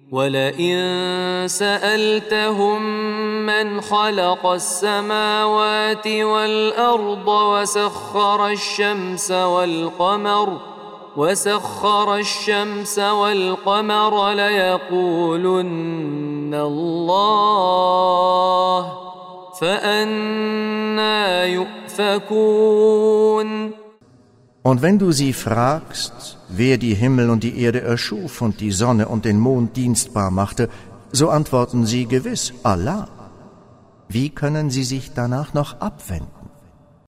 ولئن سألتهم من خلق السماوات والأرض وسخر الشمس والقمر ليقولن الله فأنى يؤفكون. Und wenn du sie fragst, wer die Himmel und die Erde erschuf und die Sonne und den Mond dienstbar machte, so antworten sie gewiss Allah. Wie können sie sich danach noch abwenden?